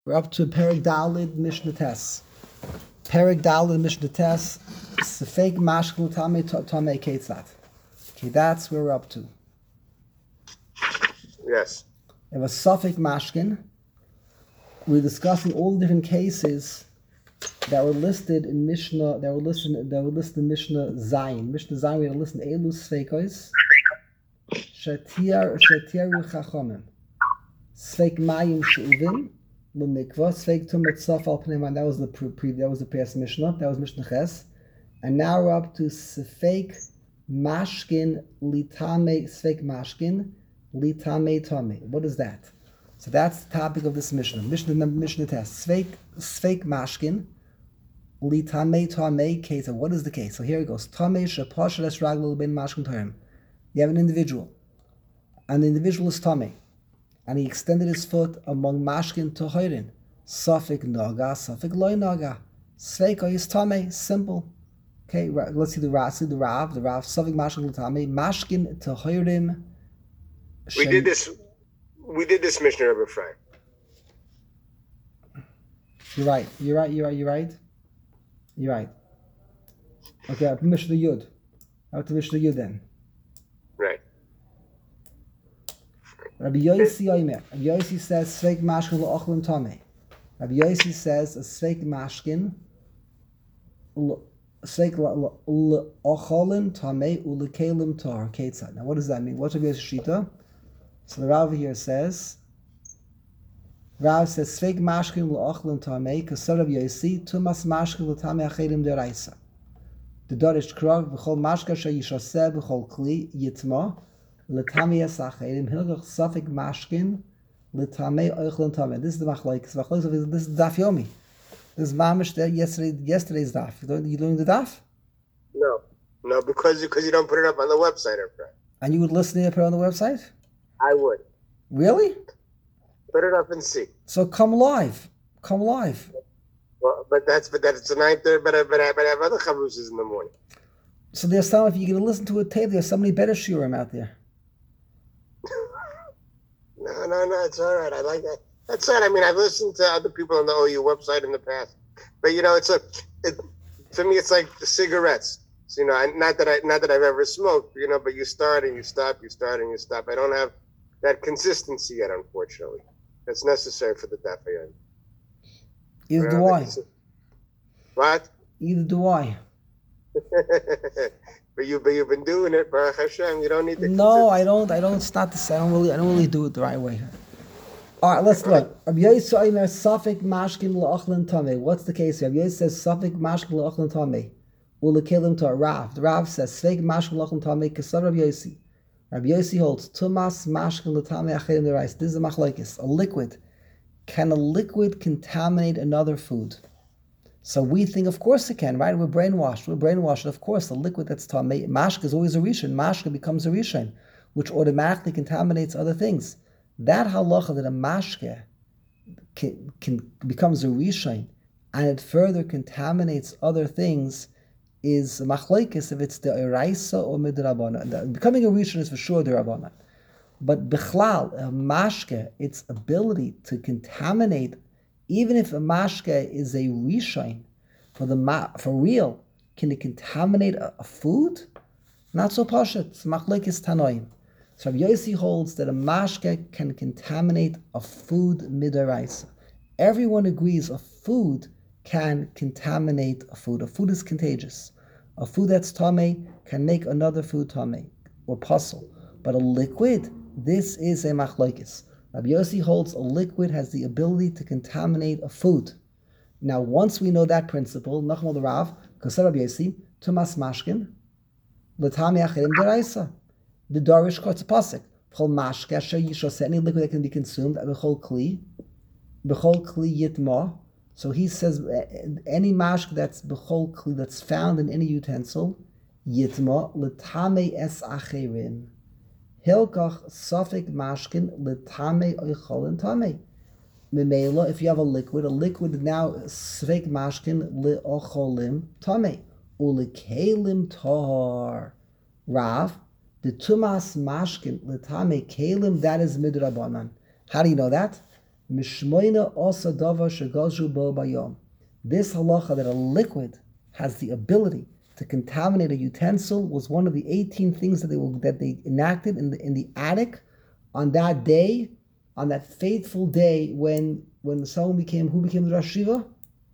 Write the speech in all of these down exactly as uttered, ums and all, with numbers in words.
We're up to Perek Dalid Mishnah Tes. Perek Dalid Mishnah Tes. Sefek Mashkel Tamei Tamei Ketzat. Okay, that's where we're up to. Yes. It was Suffolk Mashkin. We're discussing all the different cases that were listed in Mishnah. That were listed. That were listed in Mishnah Zayin. Mishnah Zayin. We had to listen to Elu Sveikos. Shatiar Shatiaru Chachomim. Sveik Mayim Sheuvim. L'mikvah. Sveik Tumet Saf Al Pneiman. That was the pre, pre. That was the past Mishnah. That was Mishnah Ches. And now we're up to Sefek Mashkin Litame Sveik Mashkin Litame Tame. What is that? So that's the topic of this Mishnah. Mishnah Mishnah test. Sveik Sveik Mashkin Litame Tame case. What is the case? So here it goes. Tame Shapasha Lesraglo Ben Mashkin Term. You have an individual. And the individual is Tame. And he extended his foot among Mashkin Tohirin. Safik Naga, Safik Loy Naga. Sveiko is Tame. Simple. Okay, let's see the Rav. See the Rav. The Rav. Safik Mashkin Litame. Mashkin Tohirim. We did this. We did this Mishnah Rebbe Fry. You're right. You're right. You're right. You're right. You're right. Okay, I'll Mishnah Yud. I'll to Mishnah Yud then. Right. Rabbi Yosi Oimer. Rabbi Yosi says Sveik Mashkin L'Ochlin Tamei. Rabbi Yosi says a Sveik Mashkin Sveik L'Ocholin Tamei U'Lekelim Tar Ketzad. Now, what does that mean? What's Rabbi Yosi Shita? So the Rav here says, Rav says, Sveik Mashkin L'Ochlin Tamei Kasar Rabbi Yosi Tumas Mashkin L'Tamei Achedim Deraisa. The Dorish Krog V'chol Mashka Shayishaseh V'chol Kli Yitma L'Tamei Achedim Hilgach Safik Mashkin L'Tamei Ochlin Tamei. This is the Machlokes. Machlokes. This is Daf Yomi. This is Mamish yesterday. Yesterday's Daf. You you doing the Daf? No, no, because because you don't put it up on the website, Rebbe. And you would listen to it, put it on the website? I would. Really? Put it up and see. So come live. Come live. Well, but that's but that's tonight there. But I but I but I have other chavrusas in the morning. So there's some. If you're going to listen to a tape, there's so many better shiurim out there. no, no, no. It's all right. I like that. That's it. I mean, I've listened to other people on the O U website in the past, but you know, it's a. It, for me, it's like the cigarettes. So, you know, I, not that I not that I've ever smoked, you know, but you start and you stop, you start and you stop. I don't have that consistency yet, unfortunately. That's necessary for the Daf. Either do I. What? Either do I. but you, but you've been doing it, Baruch Hashem. You don't need to. No, I don't. I don't. It's not the same. I don't really. I don't really do it the right way. All right, let's look. Rabbi Yosi Omer Safik Mashkin L'Ochlin Tamei. What's the case here? Rabbi Yosi says Safik Mashkin L'Ochlin Tamei. U'Lekelim to a Rav. The Rav says Sveik Mashkin L'Ochlin Tamei Kasar Rabbi Yosi. Rabbi Yosi holds Tumas Mashkin L'Tamei Achedim Deraisa. This is a machlokes. A liquid. Can a liquid contaminate another food? So we think, of course it can, right? We're brainwashed. We're brainwashed. Of course, a liquid that's tamei, mashka is always a rishon. Mashka becomes a rishon, which automatically contaminates other things. That halacha that a mashka can, can becomes a rishon and it further contaminates other things is machlokes if it's the eraisa or midrabanan. Becoming a rishon is for sure the rabbanan. But bichlal, a mashka, its ability to contaminate, even if a mashka is a rishon, for the ma- for real, can it contaminate a, a food? Not so pashat. It's machlokes tanoim. So Rabbi Yosi holds that a mashka can contaminate a food midaraisa. Everyone agrees a food can contaminate a food. A food is contagious. A food that's tamei can make another food tamei or puzzle. But a liquid, this is a machlokes. Rabbi Yosi holds a liquid has the ability to contaminate a food. Now, once we know that principle, Nachmal the Rav, Kasar Rabbi Yosi, Tumas Mashkin, L'Tamei Achedim Deraisa. The Darish quotes a pasuk. B'chol mashka asher yishos, any liquid that can be consumed. B'chol kli, b'chol kli yitma. So he says any mashka that's b'chol kli that's found in any utensil, yitma l'tamei es acherim. Hilkach safik mashkin l'tamei oicholin tamei. Memela, if you have a liquid, a liquid now sfik mashkin l'ocholim tamei u'lekelim tahar. Rav. The tumas mashkin l'tame kelim, that is midrabanan. How do you know that? Mishmoina osa dava shegazhu bo bayom. This halacha that a liquid has the ability to contaminate a utensil was one of the eighteen things that they will, that they enacted in the in the attic on that day, on that fateful day when when someone became who became the Rosh Shiva?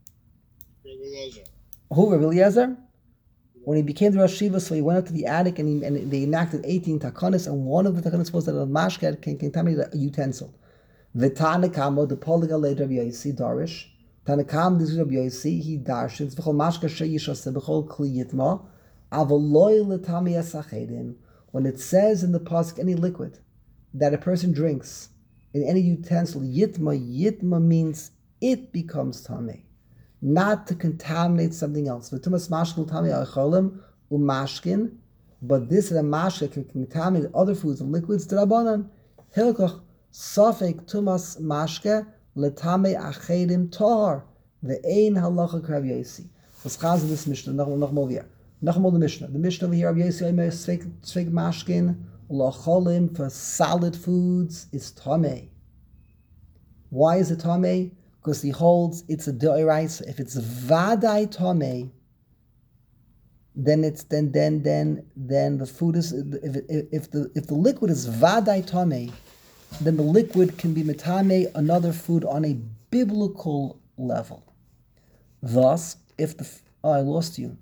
Who, Rabbi Eliezer? When he became the Rosh Shiva, so he went up to the attic and, he, and they enacted eighteen takanas, and one of the takanas was that a mashke can contaminate a utensil. V'tanakamo, the poligaled Rabbi Yossi, Darish. Tanakam, this is Rabbi Yossi, he darshins, v'chol mashke sheyishase, v'chol kli yitma, avoloy l'tami asachedim. When it says in the pasuk, any liquid that a person drinks in any utensil, yitma, yitma means it becomes tamei, not to contaminate something else. V'tumas mashkel tamei acholim umashkin, but this that a mashke can contaminate other foods and liquids, d'rabanan, hilkoch, Safek tumas mashke letame achedim tar ve'ein halacha k'Rav Yossi. Was chaz this Mishnah? Noch noch mal wieder. Noch mal the Mishnah. The Mishnah over here, Rav Yossi Omer svek svek mashkin lacholim for solid foods is tamei. Why is it tamei? Because he holds it's a deoraisa. If it's vadai tamei, then it's then then then then the food is if if the if the liquid is vadai tamei, then the liquid can be metame another food on a biblical level. Thus, if the oh, I lost you.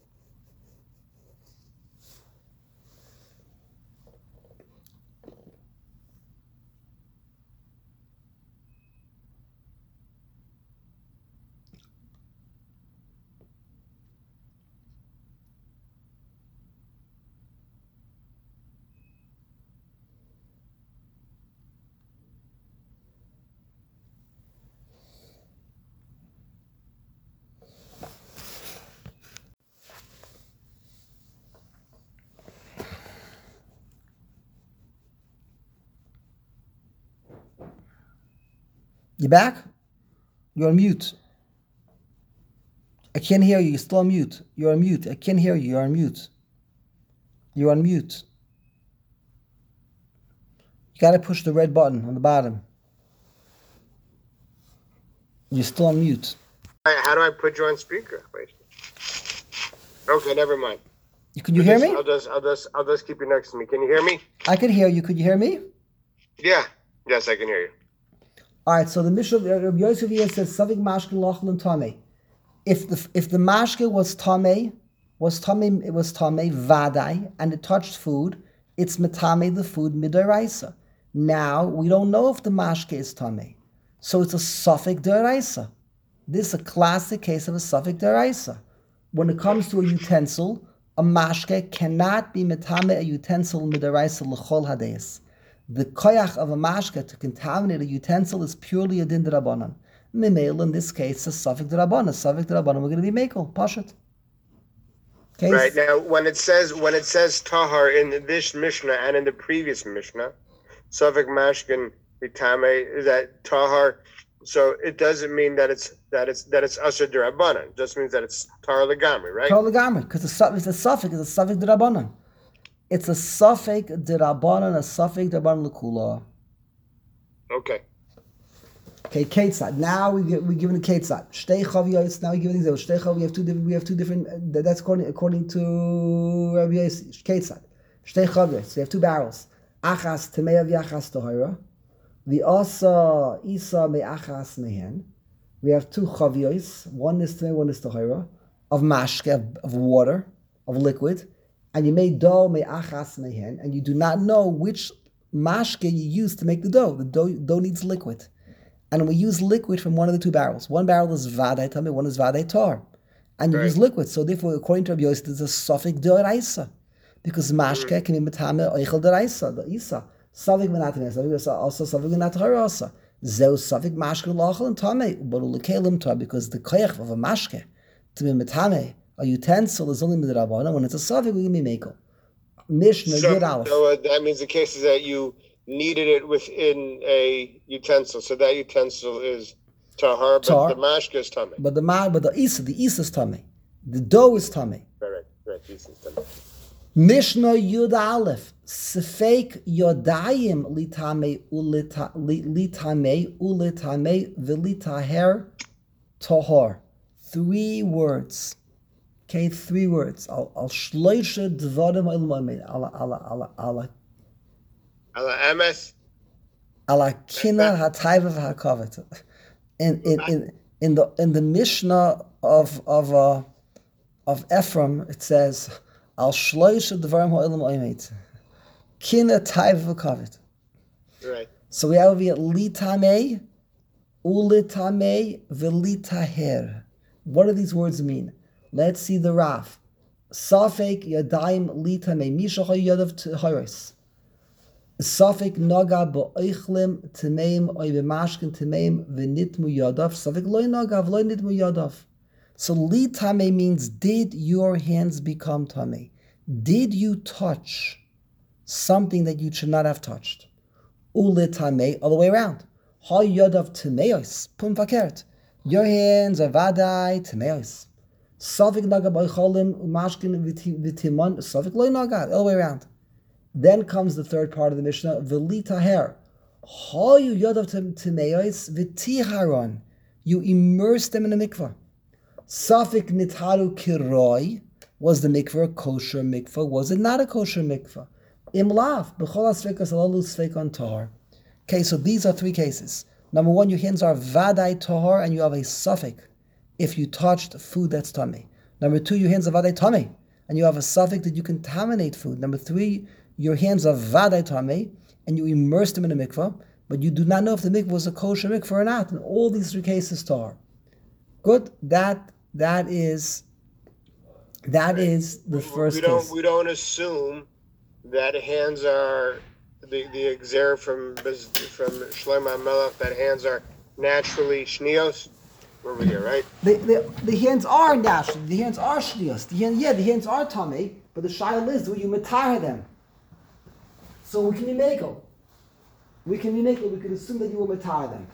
You back? You're on mute. I can't hear you. You're still on mute. You're on mute. I can't hear you. You're on mute. You're on mute. You got to push the red button on the bottom. You're still on mute. How do I put you on speaker? Wait. Okay, never mind. You, can you hear me? I'll just, I'll just, I'll just keep you next to me. Can you hear me? I could hear you. Could you hear me? Yeah. Yes, I can hear you. All right. So the Mishnah, Rabbi Yosef here says, "Savik mashke lachlan tamei." If the if the mashke was tamei, was tamei, it was tamei vadai, and it touched food, it's metame the food midaraisa. Now we don't know if the mashke is tamei, so it's a suffix deraisa. This is a classic case of a suffix deraisa. When it comes to a utensil, a mashke cannot be metame a utensil midaraisa l'chol hadeis. The koyach of a mashke to contaminate a utensil is purely a din d'rabanan. Mimel, in this case, a suffix d'rabanan. Suffix d'rabanan, we're going to be mekel, pashat. Okay. Right now, when it says when it says tahar in this Mishnah and in the previous Mishnah, suffix mashkin bitame is that tahar. So it doesn't mean that it's that it's that it's asher d'rabanan. It just means that it's tahar legamri, right? Tahar legamri, because the suffix, the suffix is a suffix d'rabanan. It's a suffix d'rabanan, a suffix d'rabanan l'kula. Okay. Okay, Ketzad. Now we get, we're given a Ketzad. Shtei chaviyos. Now we give an example. Shtei chav. We have two different. We have two different. Uh, that's according according to Rabbi Yossi. Ketzad. Shtei chaviyos. We have two barrels. Achas temei v'achas tohara. We also isa me'achas mehen. We have two chaviyos. One is temei, one is tohara. Of mashke, of, of water, of liquid. And you made dough me'achas mehen, and you do not know which mashke you use to make the dough. The dough, dough needs liquid. And we use liquid from one of the two barrels. One barrel is vadai tamei, one is vadai tar. And you right. use liquid. So therefore, according to Rabbi Yossi, there's a suffix d'oraisa. Because mashke mm. can be metame oichel d'oraisa, the isa. Suffix menatim, also suffix menatim Zeu suffix mashke l'achel and tamei, but u'lekelim tar, because the koyach of a mashke to be metame, a utensil is only midrabana. When it's a suffix, we can be mekel. Mishnah so, Yud Aleph. So uh, that means the case is that you kneaded it within a utensil. So that utensil is tahar, tar, but the mashke is tamei. But the ma, but the isa, the isa is tamei. The dough is tamei. Right, right, right. Isa is tamei. Mishnah Yud Aleph, Sefek Yodayim litame ulita litame ulitame velitaher tohor. Three words. Okay, three words. Al al shloisha dvarim ilmamin. Ala ala ala ala. Ala emes. Ala kina hatayva v'hakavet. In in in in the in the Mishnah of of uh, of Ephraim, it says al shloisha dvarim ha'ilam oimet. Kina tayva v'hakavet. Right. So we have here litame, ulitame, velitaher. What do these words mean? Let's see the Raf. Safek yadayim litame mishacha yadav tharis. Safek naga ba'oichlim tameim oy b'mashkin tameim v'nitmu yadav. Safek loy naga v'loy nitmu yadav. So litame means, did your hands become tame? Did you touch something that you should not have touched? Ulitame, all the way around. Ha yadav tameos pum fakert. Your hands are vadai tameos. Safik naga b'oichlim umashkin v'timon. Safik loy naga, all the way around. Then comes the third part of the Mishnah, Velitaher. Ha you yadav tameos v'tiharon. You immerse them in a mikvah. Safik nitharu kiroi. Was the mikvah a kosher mikvah? Was it not a kosher mikvah? Imlav b'chol asfekas alalu sfekon tahar. Okay, so these are three cases. Number one, your hands are vadai tahar, and you have a suffix if you touched food that's tummy. Number two, your hands are vadai tummy, and you have a suffix that you contaminate food. Number three, your hands are vadai tummy, and you immerse them in a mikvah, but you do not know if the mikvah was a kosher mikvah or not. In all these three cases, tahar. Good. That that is that is the first we don't, case. We don't assume that hands are the the exer from from Shlomo Melech, that hands are naturally shnios over here, right? The, the, the hands are natural. The hands are shnios. The hand, yeah, the hands are tummy, but the shaila is, do you matar them? So we can be meko. We can be meko. We can assume that you will matar them.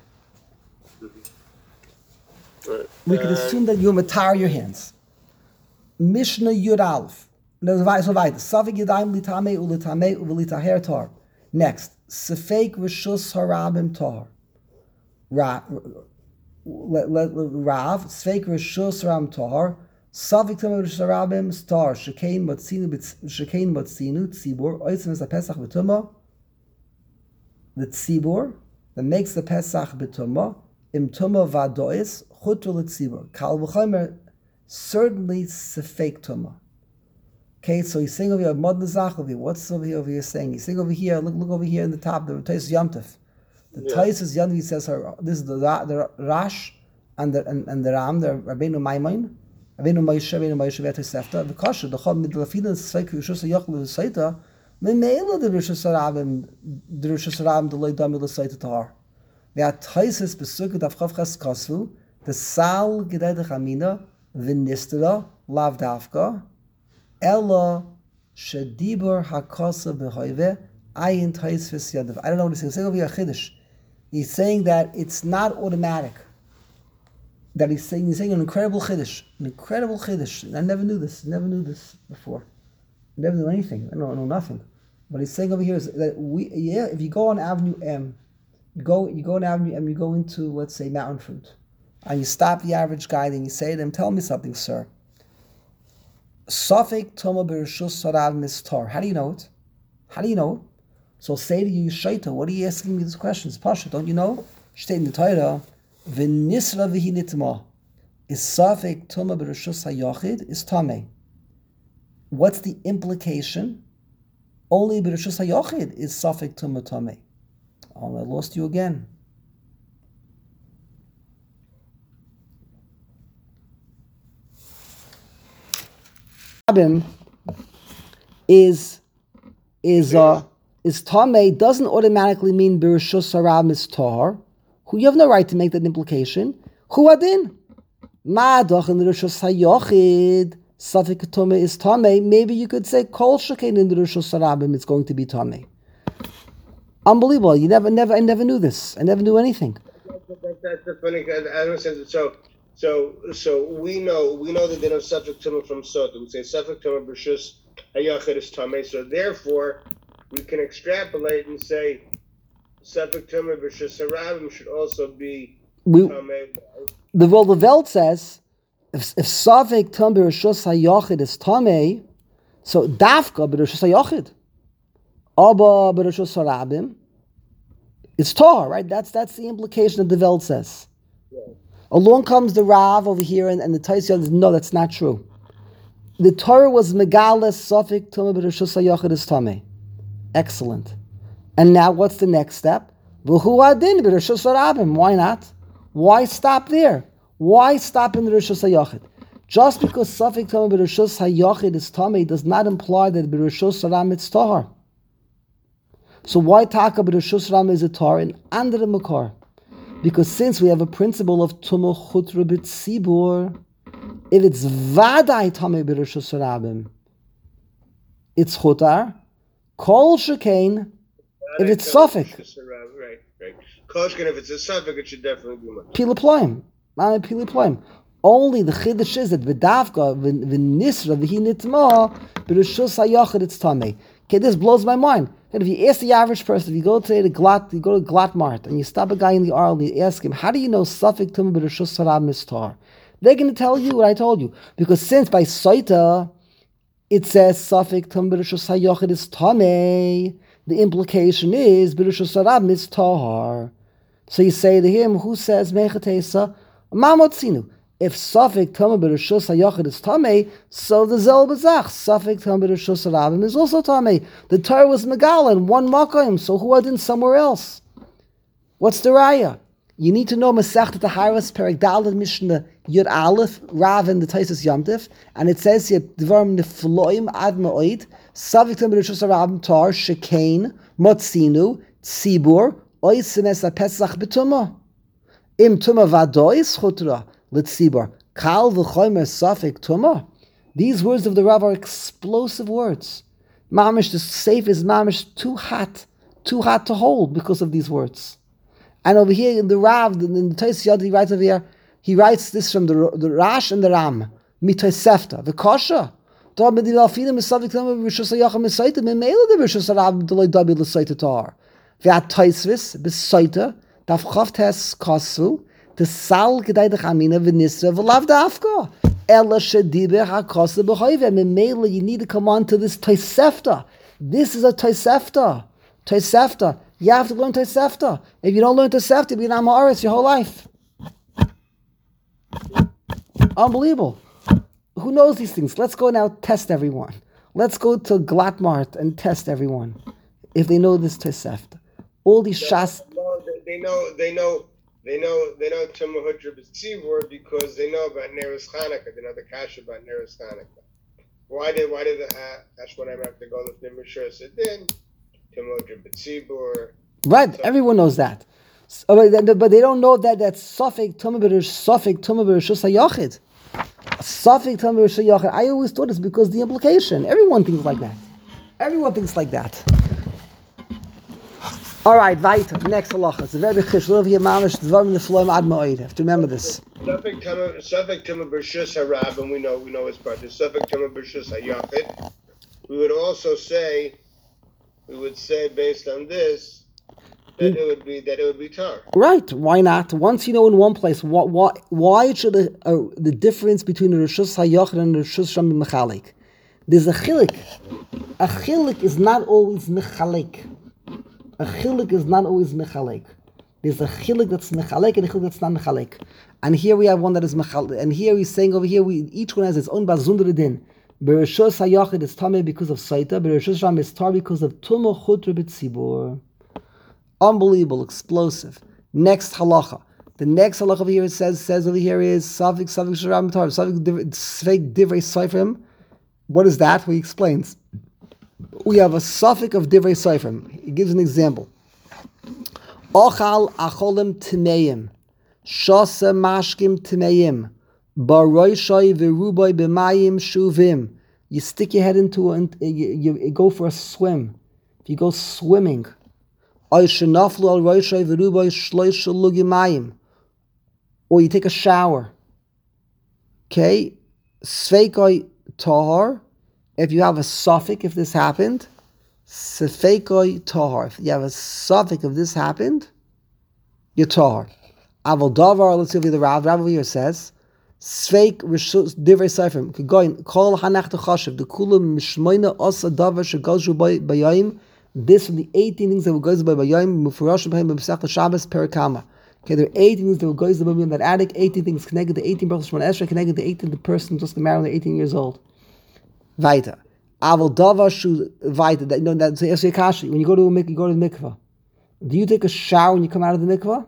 Right. We can Uh, assume that you will matar your hands. Mishnah Yud Aleph. So weiter. Savik yadayim litame ulitame uvelitaher tar. Next, Sefek Rishus Harabim Tar. Rav, Sefek Rishus Harabim Tar. Savik Tamar Rishus Harabim Star. Shekain Matzinu, Shekain Matzinu, Tzibur. Oitzim is a Pesach B'tumah. The Tzibur that makes the Pesach B'tumah. Im Tumah Vadois, Chutul Tzibur. Kal V'chomer, certainly Sefek Tumah. Okay, so he's saying over here, Modna Zach over here. What's over here over here saying? He's saying over here, look look over here in the top, the Tais Yamtif. The Yeah. Tais is Yamtif, he says, this is the, the Rash and the and, and the Ram, the Rabbeinu Maimon, Rabbeinu Moshe, Rabbeinu Moshe, V'etay Sefta, the Kasha, the Chom, Midlafina, Svek, Rishus HaYochel, L'Saita, Memeila, the Rishus HaRabim, the Rishus HaRabim, the Loi Dami, L'Saita Tahar. V'at Tais is Besukut Avchavchas Kasvu, the Sal Gededech Amina, V'nistera, Lav Davka, Ella Shadibur Hakosa Behoive Ayin Tais Yadav. I don't know what he's saying. He's saying over here Chiddush. He's saying that it's not automatic. That he's saying he's saying an incredible Chiddush. An incredible Chiddush. I never knew this. Never knew this before. Never knew anything. I know, I know nothing. What he's saying over here is that we yeah, if you go on Avenue M, you go you go on Avenue M, you go into, let's say, Mountain Fruit, and you stop the average guy and you say to him, tell me something, sir. Safek Toma Bereshus Sarab Mistar. How do you know it? How do you know it? So say to you, Shaita, what are you asking me these questions? Pasha, don't you know? State in the Torah, V'nisra v'hi nitma. Is Safek Toma Bereshus HaYachid is Tameh. What's the implication? Only Bereshus HaYachid is Safek Toma Tameh. Oh, I lost you again. Is is uh is Tameh doesn't automatically mean Bereshus Harabim is Tahar, who you have no right to make that implication. Who adin? Ma doch in the Bereshus HaYachid Safek Tameh is Tameh. Maybe you could say Kol Shekain in the Bereshus Harabim it's going to be Tameh. Unbelievable! You never, never, I never knew this. I never knew anything. That's the funny. I don't sense it. So, so, so we know we know that they don't subject to from Sota. We say subject to Bereshus hayachid is tamei. So therefore, we can extrapolate and say Safek Tumah b'Rishus Harabim should also be tamei. The well, the Welt says if if Safek Tumah b'Rishus Hayachid is tamei, so Dafka b'Rishus Hayachid, Abba b'Rishus Harabim, it's tar, right? That's that's the implication that the Welt says. Yeah. Along comes the Rav over here, and, and the Taisya says, no, that's not true. The Torah was Megalis Safek Tumah b'Rishus Hayachid is tamei. Excellent. And now what's the next step? V'hu adin b'Rishus Harabim. Why not? Why stop there? Why stop in the Rishus Hayachid? Just because Safek Tumah b'Rishus Hayachid is tamei does not imply that b'Rishus Harabim it's tahar. So why taka b'Rishus Harabim is a tahar in andere makar? Because since we have a principle of Tumah Chutra b'Tzibur, if it's Vadai tamei b'Rishus Harabim, it's Chutar. Kol Shekain, if it's Safek. Right, right. Kol Shekain, if it's a Safek, it should definitely be much. Pila Ploim. Pila Ploim. Only the Chiddush is that V'davka, V'nisra, V'hi Nitma, B'Rishus Hayachid, it's tamei. Okay, this blows my mind. And if you ask the average person, if you go to the Glat, you go to Glat Mart, and you stop a guy in the aisle and you ask him, how do you know Safek Tumah b'Rishus Harabim is tar? They're going to tell you what I told you. Because since by Saita, it says Safek Tumah b'Rishus Hayachid is tamei, the implication is b'Rishus Harabim is tahar. So you say to him, who says Mechatesa? Mamotzinu. If Safek Tumah b'Rishus Hayachid is tamei, so the Zel B'zach Safek Tumah b'Rishus Harabim is also tamei. The Torah was Megal in one Makayim, so who are in somewhere else? What's the raya? You need to know Masechet Taharos Perek Daled Mishnah Yud Aleph Rav in the Taisus Yomtiv, and it says here Dvarim Nefloim Ad Ma'od Safek Tumah b'Rishus Harabim tar Shekain Motzinu Tzibur Oisim Es HaPesach B'Tumah Im Tumah Vadois Chutra L'Tzibur Kal V'Chomer Safek Tumah. These words of the Rav are explosive words. Mamish, the safe is mamish too hot, too hot to hold because of these words. And over here in the Rav, in the Tais Yad, he writes over here, he writes this from the, the Rash and the Ram, Mitoisefta, the Kosha. The Taisvis, Besaita, Daf Chavtes Kasu, the Sal Gedaidach Amina, Venisra, Velav Dafka. Ella Shedibe HaKasa B'Choive. Memela, you need to come on to this Taisefta. This is a Taisefta. Taisefta. You have to learn Tosefta. If you don't learn Tosefta, you'll be an Amoris your whole life. Unbelievable. Who knows these things? Let's go now test everyone. Let's go to Glatmart and test everyone if they know this Tosefta. All these shas. They know. They know. They know. They know Tumah Chutra b'Tzibur because they know about Neros Chanukah. They know the kasha about Neros Chanukah. Why did? Why did the Hashmonaim have to go to the Mishra Sedin? Right, everyone knows that. So, but they don't know that that's Safek Tumah Safek Tumah b'Rishus Hayachid. Safek Tumah b'Rishus Hayachid. I always thought it's because the implication. Everyone thinks like that. Everyone thinks like that. All right, weiter. Next halacha. It's a very chish. Love here, mamish. Dvarim nefloim ad ma'od. Have to remember this. Safek Tumah b'Rishus Harabim. We know. We know his part. Safek Tumah b'Rishus Hayachid. We would also say. We would say, based on this, that it would be that it would be tar. Right? Why not? Once you know in one place, why why, why should the, uh, the difference between the Rishus Hayachid and the Rishus Sham be mechalik? There's a chilik. A chilik is not always mechalik. A chilik is not always mechalik. There's a chilik that's mechalik and a chilik that's not mechalik. And here we have one that is mechalik. And here he's saying over here, we each one has its own bazundra din. B'Rishus Hayachid is tamei because of Saita. B'Rishus Ram is tar because of Tumah Chutra b'Tzibur. Unbelievable, explosive. Next halacha. The next halacha over here says says over here is Safek Safek Sharam Tar Safek Safek Divrei Seifrim. What is that? He explains. We have a Safek of Divrei Seifrim. He gives an example. Ochal acholim timeim, shasa mashkim timeim. Baroishai v'rubai b'mayim shuvim. You stick your head into and you, you, you go for a swim. If you go swimming, or you take a shower. Okay, sveikai tahar, If you have a suffix, if this happened, sefekoi tahar. If you have a suffix, if this happened, you're tahar. Aval davar, let's see what the Rav, Rav over here says, Sveik rishus divrei seifrim. Kegoin kol hanach techashiv the kulam mishmoina asa davar shegazru bayayim. This from the eighteen things that will go by bayayim mufurashim b'hem b'mesach Shabbos perakama. Okay, there are eighteen things that will go by in that attic. Eighteen things connected to eighteen brachos shmona esrei connected to eighteen the person just married when they're eighteen years old. Weiter. Aval davar shu weiter. That you know that's the kashi. When you go to a mikvah, you go to the mikvah. Do you take a shower when you come out of the mikvah?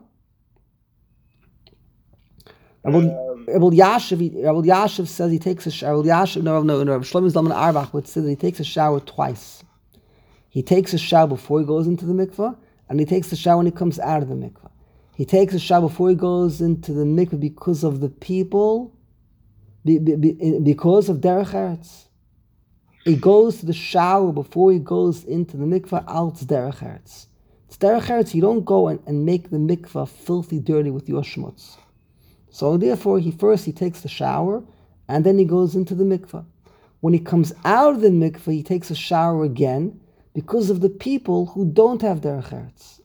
Rabbi Yashiv, Rabbi Yashiv says he takes a shower. Rabbi Yashiv, no, no, no. Rabbi Shlomo Zalman Auerbach would say that he takes a shower twice. He takes a shower before he goes into the mikvah, and he takes a shower when he comes out of the mikvah. He takes a shower before he goes into the mikvah because of the people, be, be, be, because of derech eretz. He goes to the shower before he goes into the mikvah. Alt derech eretz. It's derech eretz. You don't go and, and make the mikvah filthy dirty with your shmutz. So therefore, he first he takes the shower, and then he goes into the mikvah. When he comes out of the mikvah, he takes a shower again because of the people who don't have derech eretz.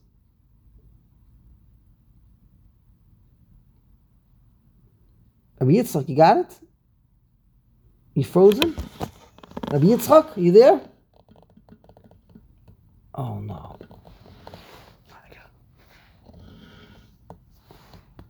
Rabbi Yitzchak, you got it? You frozen? Rabbi Yitzchak, you there? Oh no.